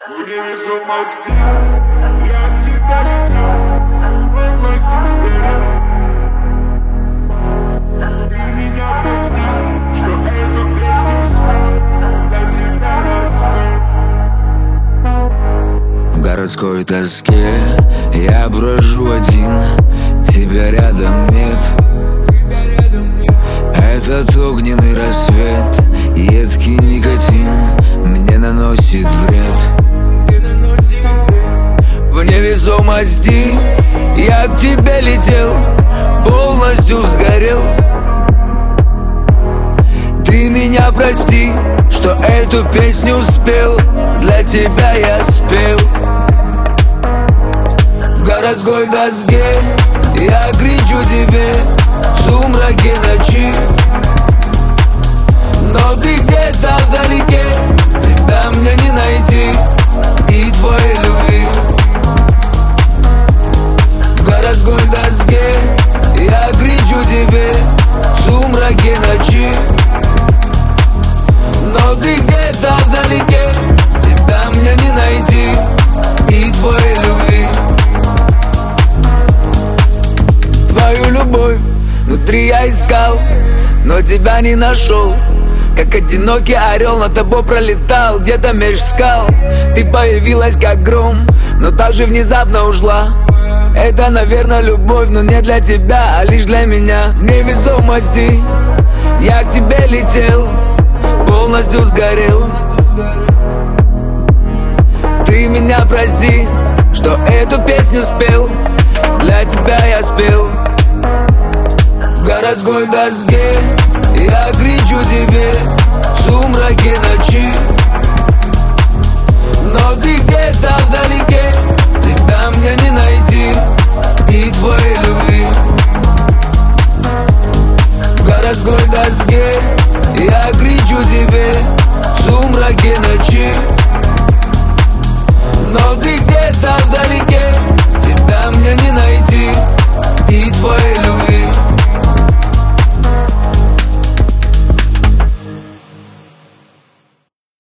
Невесомости, я от тебя летел, полностью сгорел. Ты меня прости, что эту песню спел, для тебя распел. В городской тоске я брожу один, тебя рядом нет. Этот огненный рассвет, едкий никотин мне наносит вред. В невесомости я к тебе летел, полностью сгорел. Ты меня прости, что эту песню спел, для тебя я спел. В городской доске я кричу тебе в сумраке ночи, но ты где-то вдалеке, тебя мне не найти и твоей любви. В городской доске я кричу тебе в сумраке ночи, но ты где-то вдалеке, тебя мне не найти и твоей любви. Твою любовь внутри я искал, но тебя не нашел. Как одинокий орел над тобой пролетал, где-то меж скал. Ты появилась как гром, но так же внезапно ушла. Это, наверное, любовь, но не для тебя, а лишь для меня. В невесомости я к тебе летел, полностью сгорел. Ты меня прости, что эту песню спел, для тебя я спел. В городской доске я кричу тебе в сумраке ночи, но ты где-то вдалеке, тебя мне не найти и твоей любви. В городской доске я кричу тебе в сумраке ночи, но ты где-то вдалеке, тебя мне не найти и твоей